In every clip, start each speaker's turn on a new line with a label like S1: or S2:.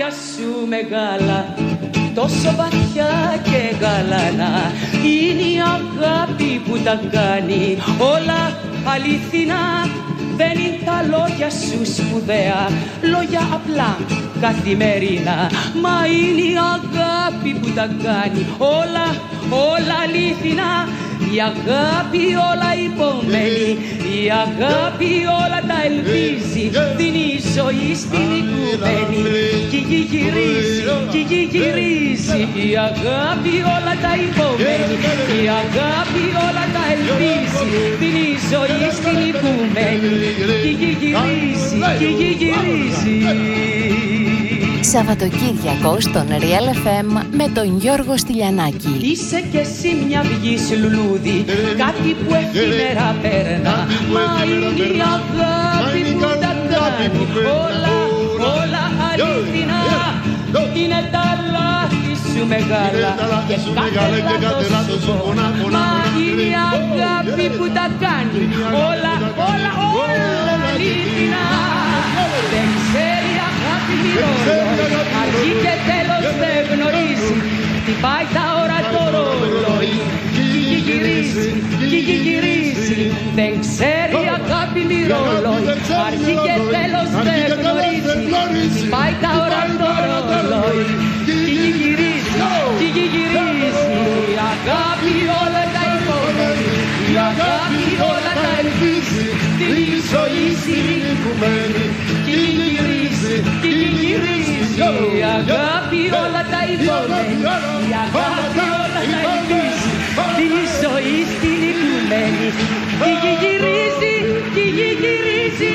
S1: λόγια σου μεγάλα, τόσο βαθιά και γαλανά, είναι η αγάπη που τα κάνει όλα αληθινά. Δεν είναι τα λόγια σου σπουδαία, λόγια απλά καθημερινά, μα είναι η αγάπη που τα κάνει όλα, όλα αληθινά. Η αγάπη όλα υπομένει, η αγάπη όλα τα ελπίζει, δίνει ζωή στην οικουμένη κι γυρίζει, κι γυρίζει. Η αγάπη όλα τα υπομένει, η αγάπη όλα τα ελπίζει, δίνει ζωή στην οικουμένη κι γυρίζει, κι γυρίζει.
S2: Σαββατοκύριακο στον Real FM με τον Γιώργο Στυλιανάκη.
S1: Είσαι κι εσύ μια βγής λουλούδι, κάτι που εφήμερα παίρνα, μα είναι η αγάπη που τα κάνει όλα, όλα αληθινά. Είναι τα λάθη σου μεγάλα και κάθε λάθος σου πονά, μα είναι η αγάπη που τα κάνει όλα, όλα, όλα αληθινά. Δεν ξέρει αγάπη μυρόλο, αρχή και τέλος δεν γνωρίζει, χτυπάει τα ώρα το ρολόι κι γυρίζει, κι γυρίζει. Δεν ξέρει αγάπη μυρόλο, αρχή και τέλος δεν γνωρίζει, χτυπάει τα ώρα το ρολόι κι γυρίζει, κι γυρίζει. Η αγάπη όλα τα υπομένει, η αγάπη όλα τα ελπίζει, τη ζωή συνηθισμένη κι γυρίζει, κι γυρίζει. Η αγάπη όλα τα υπομένει, η αγάπη όλα τα ελπίζει, τη ζωή συνηθισμένη κι γυρίζει, κι γυρίζει.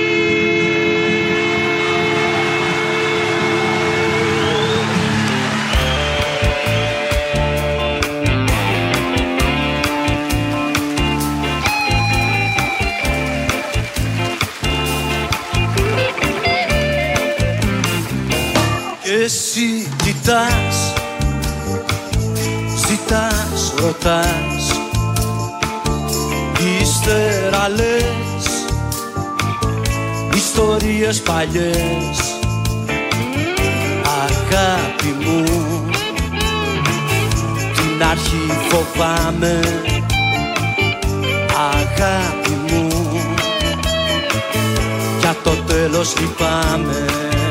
S3: Εσύ κοιτάς, ζητάς, ρωτάς, ύστερα λες ιστορίες παλιές. Αγάπη μου, την αρχή φοβάμαι. Αγάπη μου, για το τέλος λυπάμαι.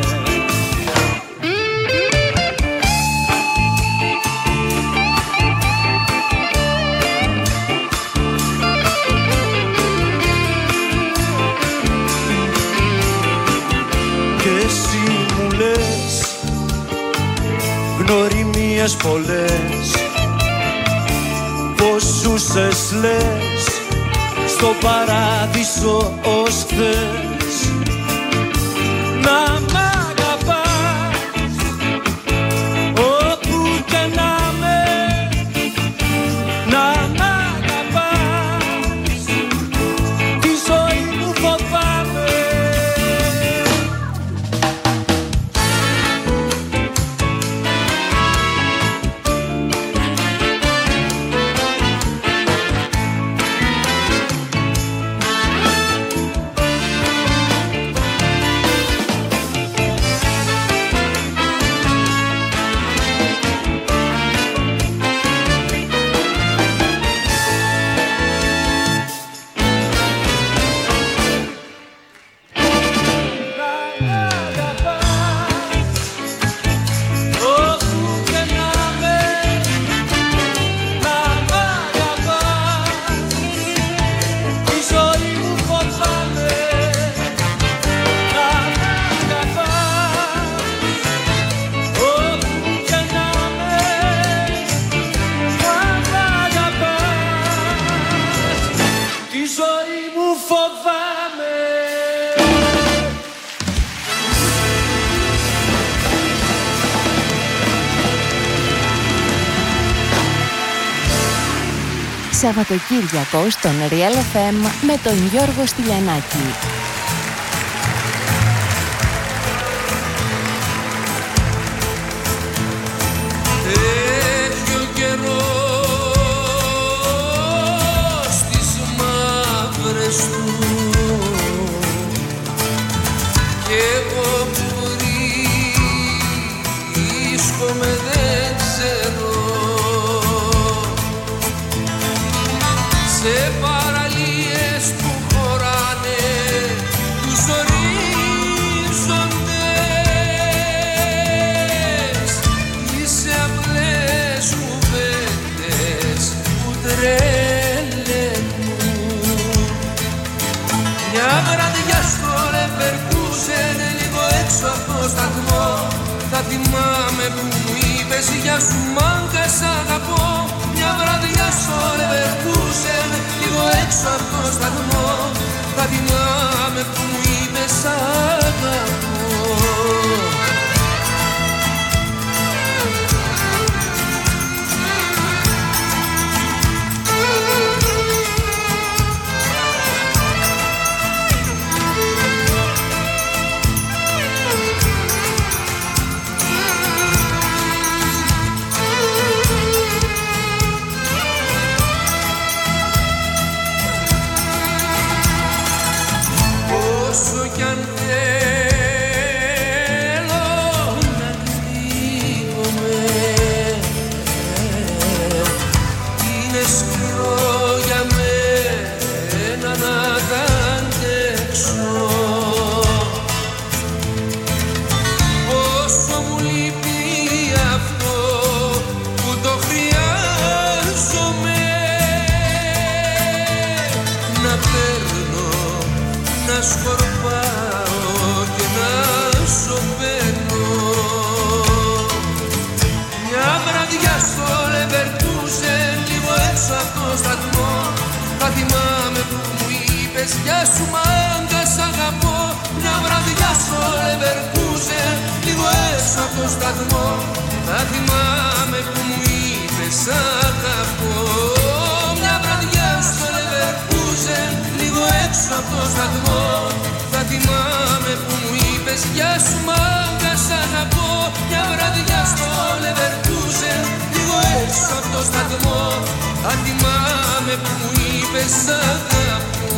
S3: Γνωριμίες πολλές, πως ζούσες λες στο παράδεισο ως χθες. Να μ' αγαπάς όπου και να με, να μ' αγαπάς, τη ζωή μου φοβάμαι.
S2: Σαββατοκύριακο στον Real FM με τον Γιώργο Στυλιανάκη.
S4: Έχει ο καιρός τις μαύρες του και εγώ πριν θυμάμαι που μου είπες γεια σου μάγκα σ' αγαπώ. Μια βραδιά στο Leverkusen, λίγο έξω από το σταθμό. Θα θυμάμαι που μου είπες σ' αγαπώ. Όσο κι αν θέλω να κρύβομαι, είναι σκληρό για μένα να τα αντέξω. Όσο μου λείπει αυτό που το χρειάζομαι, να παίρνω, να σκορπάω και να σωπαίνω. Μια βραδιά στο Leverkusen, λίγο έξω από το σταθμό. Θα θυμάμαι που μου είπες γεια σου μάγκα σ' αγαπώ. Μια βραδιά στο Leverkusen, λίγο έξω από το σταθμό. Θα θυμάμαι που μου είπες σ' αγαπώ. Μια βραδιά στο Leverkusen, λίγο έξω από το σταθμό. Θα θυμάμαι που μου είπες γεια σου μάγκα σ' αγαπώ. Μια βραδιά στο Leverkusen, λίγο έξω από το σταθμό. Θα θυμάμαι που μου είπες σ' αγαπώ.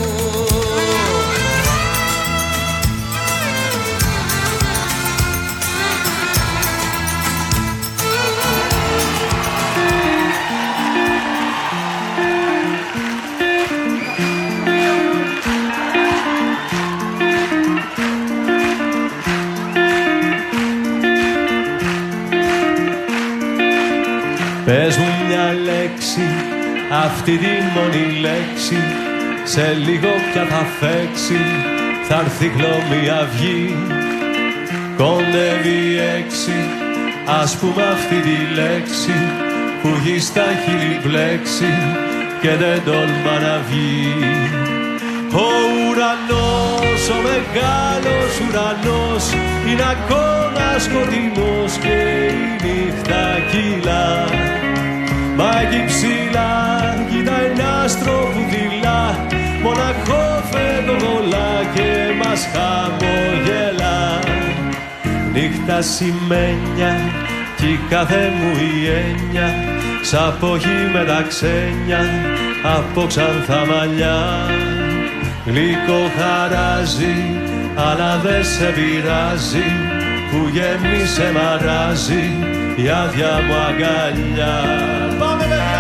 S5: Πες μου μια λέξη, αυτή τη μόνη λέξη, σε λίγο πια θα φέξει, θα έρθει χλωμή αυγή. Κοντεύει 6, ας πούμε αυτή τη λέξη, που γη στα χείλη μπλέξει και δεν τολμά να βγει. Ο ουρανός, ο μεγάλος ουρανός, είναι ακόμα σκοτεινός και η νύχτα κύλα. Μα εκεί ψηλά κοίτα ένα άστρο που δειλά, μοναχό φαινοβολά και μας χαμογελά. Νύχτα σημαίνια κι η κάθε μου η έννοια, σ' αποχή με τα ξένια από ξανθά μαλλιά. Γλυκό χαράζει, αλλά δεν σε πειράζει, που γέμισε μαράζει η άδεια μου αγκαλιά. Πάμε παιδιά!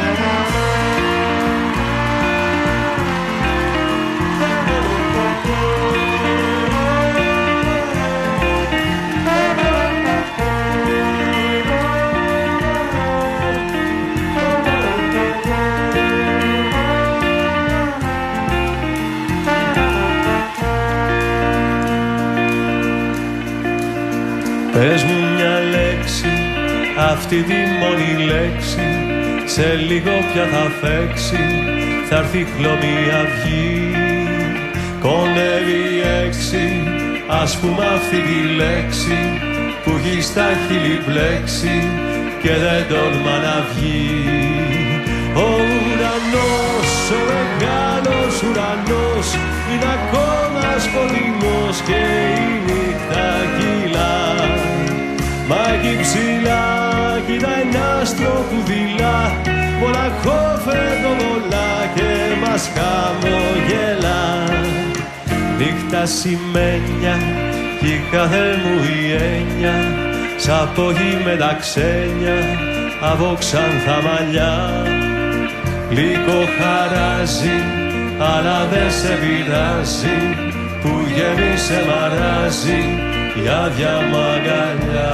S5: Πες μου μια λέξη, αυτή τη μόνη λέξη, σε λίγο πια θα φέξει, θα έρθει χλωμή αυγή. Κοντεύει 6, ας πούμε αυτή τη λέξη, που γη στα χείλη μπλέξει και δεν τολμά να βγει. Ο ουρανός, ο μεγάλος ουρανός, είναι ακόμα σκοτεινός και η νύχτα κύλα. Μα εκεί ψηλά κοίτα ένα άστρο που δειλά, μοναχό φαινοβολά και μας χαμογελά. Νύχτα σημαίνια κι η κάθε μου η έννοια, σ' αποχή με τα ξένια από ξανθά μαλλιά. Γλυκό χαράζει, αλλά δεν σε πειράζει, που γέμισε μαράζει η άδεια μου αγκαλιά.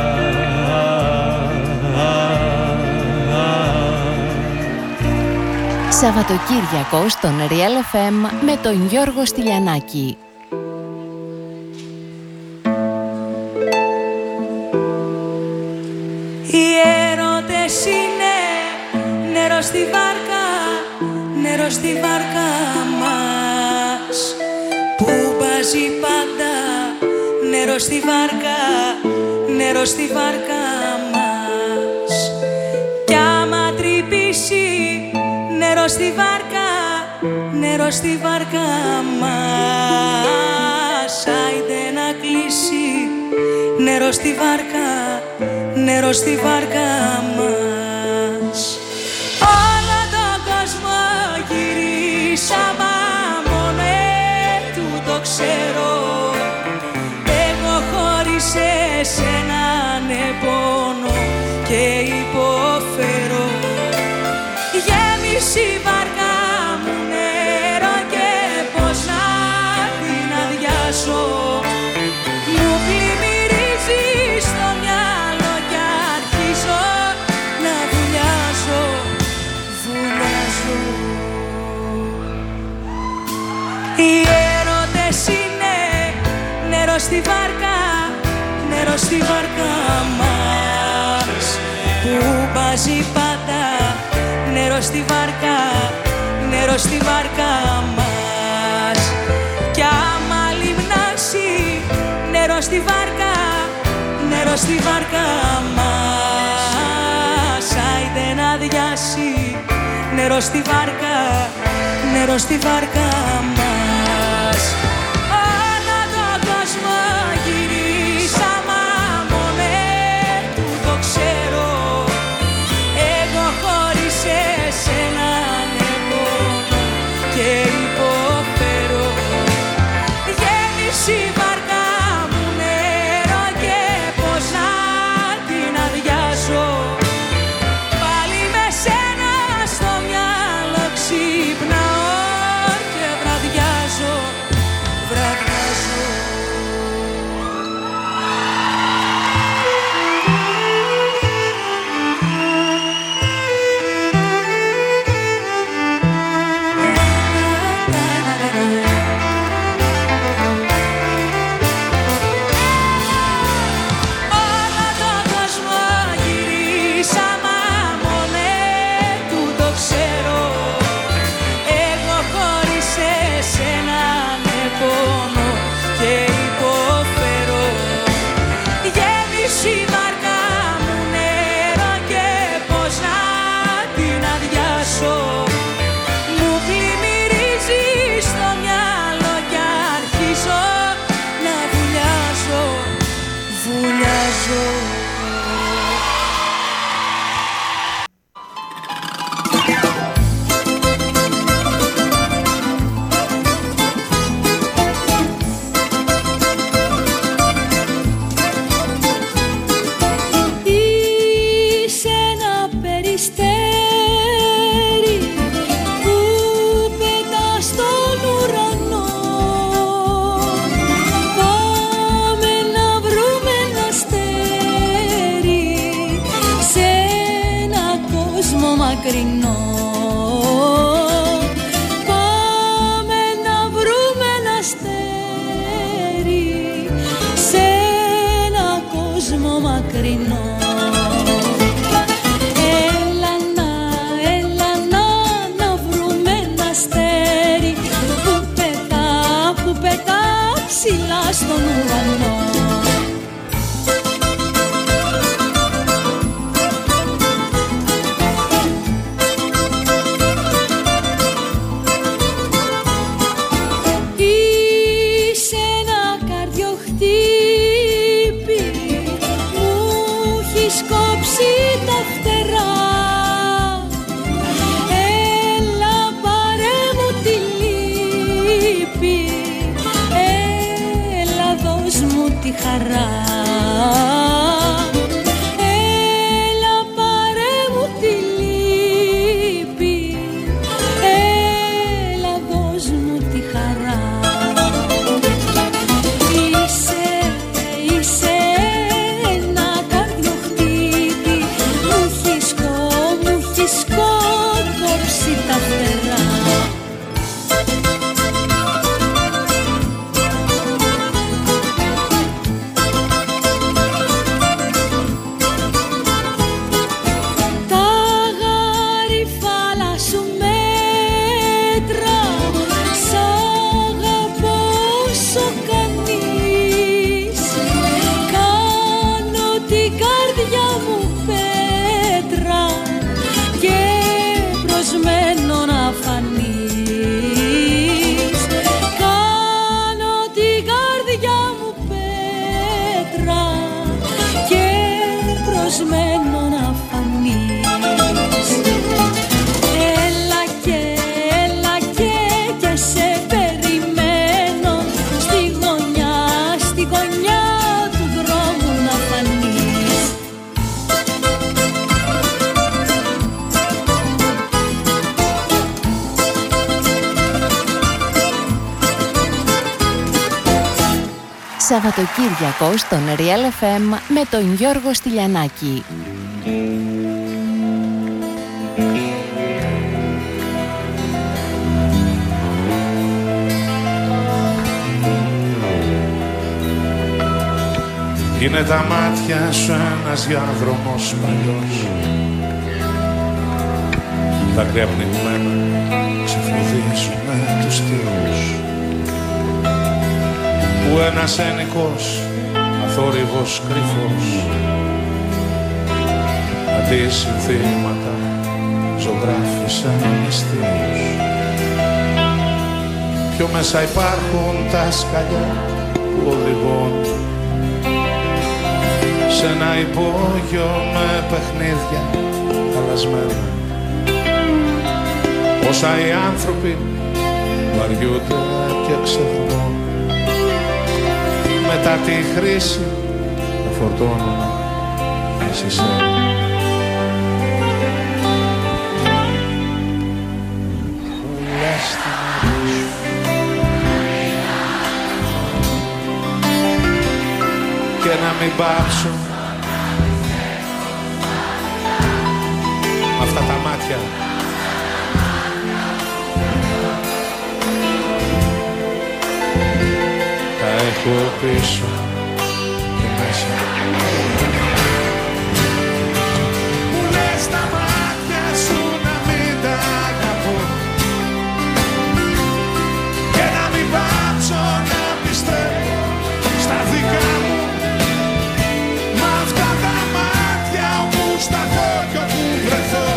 S2: Σαββατοκύριακο στον Real FM με τον Γιώργο Στυλιανάκη.
S6: νερό στη βάρκα μας που μπάζει πάντα. Νερό στη βάρκα, νερό στη βάρκα μας. Κι άμα τρυπήσει νερό στη βάρκα, νερό στη βάρκα μας. Άιντε να κλείσει νερό στη βάρκα, νερό στη βάρκα μας. Όλο τον κόσμο γυρίσαμε, μόνο του το ξέρω. Εγώ χωρίς εσένα πόνο και υποφέρω. Γέμισε η βάρκα μου νερό και πώς να την αδειάσω. Μου πλημμυρίζει στο μυαλό κι αρχίζω να βουλιάζω, βουλιάζω. Οι έρωτες είναι νερό στη βάρκα, νερό στη βάρκα μας που μπάζει πάντα. Νερό στη βάρκα, νερό στη βάρκα μας. Κι άμα λιμνάσει νερό στη βάρκα, νερό στη βάρκα μας. Άιντε να αδειάσει νερό στη βάρκα, νερό στη βάρκα μας. Όλο τον κόσμο γυρίσαμε, μόνο του το ξέρω. Εγώ χωρίς εσένα πόνο και υποφέρω. Γέμισε η βάρκα μου νερό και πώς να την αδειάσω. Πάλι με σένα στο μυαλό ξυπνάω και βραδιάζω, βραδιάζω. Όλο τον κόσμο γυρίσαμε, μόνο του το ξέρω. Εγώ χωρίς εσένα πόνο και υποφέρω. Γέμισε η βάρκα μου νερό και πώς να την αδειάσω. Μου πλημμυρίζει στο μυαλό κι αρχίζω να βουλιάζω, βουλιάζω. Είσαι ένα περιστέρι που πετά στον ουρανό. Πάμε να βρούμε ένα αστέρι σε ένα κόσμο μακρινό. Πάμε να βρούμε ένα αστέρι σε ένα κόσμο μακρινό. Έλα να βρούμε ένα αστέρι που πετά ψηλά στον ουρανό. προσμένο να φανείς. Έλα και σε περιμένω στη γωνιά του δρόμου να φανείς.
S2: Σαββατοκύριακο στον Real FM με τον Γιώργο Στυλιανάκη.
S7: Είναι τα μάτια σου ένας διάδρομος παλιός, δάκρυα πνιγμένα ξεφλουδίζουνε τους θεούς, που ένας ένικος αθόρυβος κρυφός αντί συνθήματα ζωγράφισε μυστήρους. Πιο μέσα υπάρχουν τα σκαλιά που οδηγούν σε ένα υπόγειο με παιχνίδια χαλασμένα. Όσα οι άνθρωποι βαριούνται και ξεχνούν, μετά τη χρήση θα φορτώνουν σε σένα. Και να μην πάψω με αυτά τα μάτια τα έχω πίσω και μέσα. Μου λες τα μάτια σου να μην τα αγαπώ και να μην πάψω να πιστεύω στα δικά μου. Μ' αυτά τα μάτια όπου σταθώ κι όπου βρεθώ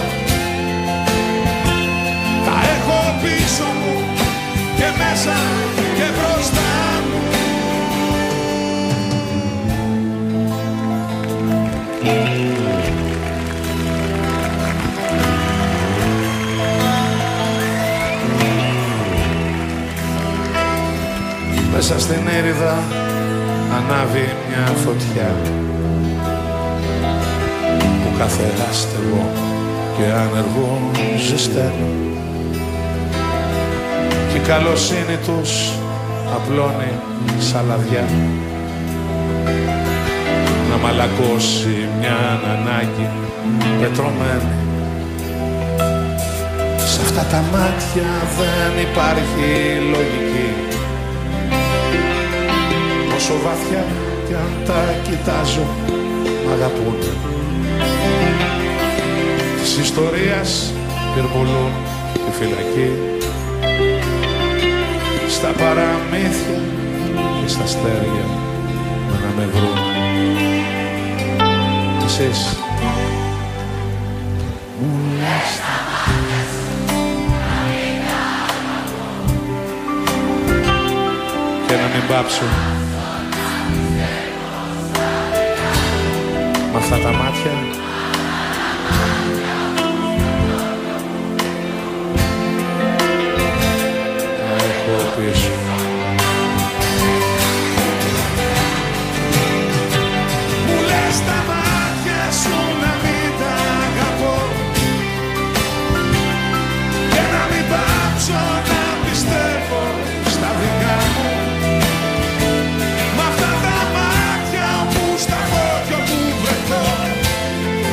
S7: τα έχω πίσω μου και μέσα και μπροστά μου. Μέσα στην έρηδα ανάβει μια φωτιά που κάθε άστεγο και άνεργο ζεσταίνω και η καλοσύνη τους απλώνει σαλαδιά να μαλακώσει μια ανάγκη πετρωμένη. Σε αυτά τα μάτια δεν υπάρχει λογική, όσο βαθιά κι αν τα κοιτάζω μ' αγαπούν. Της ιστορίας πυρπολούν τη φυλακή, στα παραμύθια και στα αστέρια να με βρουν. Εσείς μου λες τα μάτια και να μην πάψω μ' αυτά τα μάτια να έχω πίσω. Μου λες τα μάτια σου να μην τα αγαπώ και να μην πάψω να πιστεύω στα δικά μου. Μ' αυτά τα μάτια όπου σταθώ κι όπου βρεθώ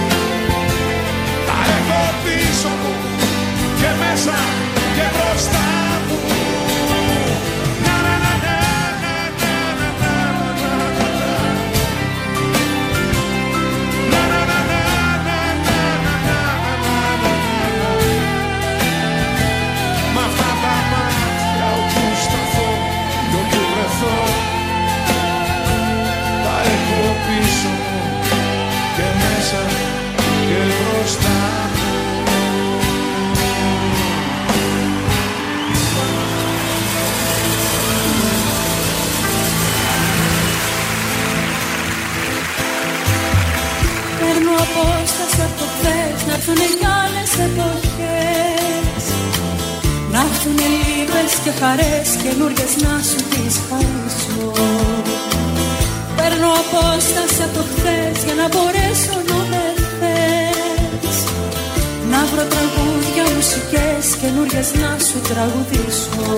S6: Παίρνω απόσταση από το χθες, να έρθουνε κι άλλες εποχές, να έρθουνε λύπες και χαρές καινούριες να σου τις χαρίσω. Παίρνω απόσταση από το χθες για να μπορέσω να με θες, να βρω τραγούδια, μουσικές καινούριες να σου τραγουδήσω.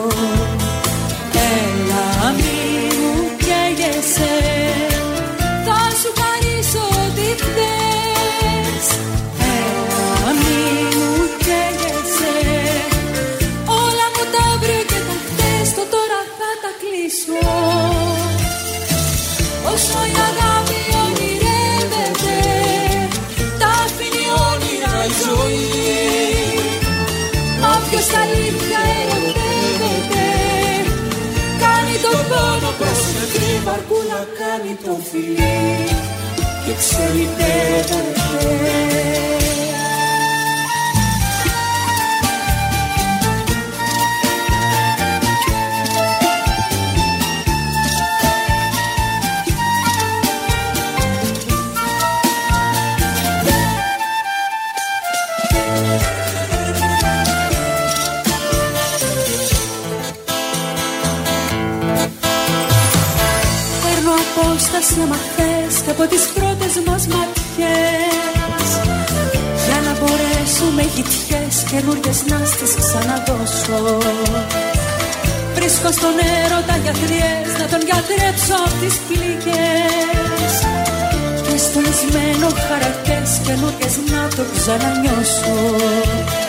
S6: Έλα μη μου καίγεσαι, θα σου χαρίσω ό,τι θες. Έλα μη μου καίγεσαι, όλα μου τα αύριο και τα χθες, το τώρα θα τα κλείσω. Όσο η αγάπη ονειρεύεται, τα αφήνει όνειρα η ζωή. Μα όποιος τα αλήθεια ερωτεύεται, κάνει τον πόνο προσευχή, βαρκούλα κάνει το φιλί και ξελιτεύεται. Απόσταση άμα θες και από τις πρώτες μας ματιές, για να μπορέσουμε γητιές καινούριες να στις ξαναδώσω. Βρίσκω στον έρωτα γιατριές να τον γιατρέψω απ' τις πληγές, και στο λυσμένο χαρακτές καινούριες να το ξανανιώσω.